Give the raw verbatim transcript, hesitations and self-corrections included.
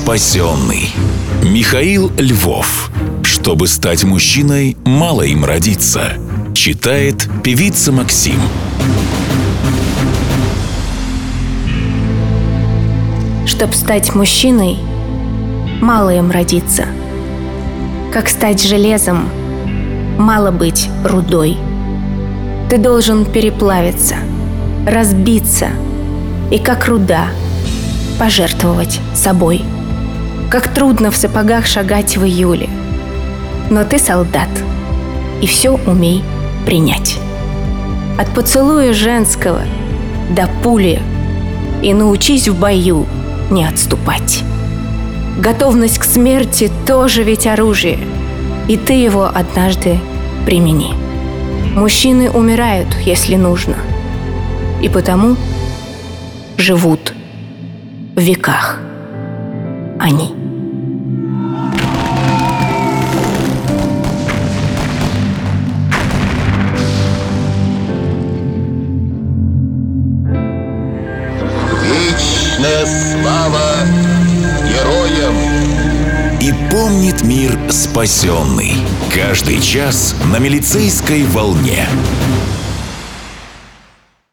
спасенный. Михаил Львов. Чтобы стать мужчиной, мало им родиться. Читает певица Максим. Чтоб стать мужчиной, мало им родиться. Как стать железом, мало быть рудой. Ты должен переплавиться, разбиться и, как руда, пожертвовать собой. Как трудно в сапогах шагать в июле, но ты солдат, и все умей принять. От поцелуя женского до пули, и научись в бою не отступать. Готовность к смерти тоже ведь оружие, и ты его однажды примени. Мужчины умирают, если нужно, и потому живут в веках они. Вечная слава героям! И помнит мир спасенный. Каждый час на милицейской волне.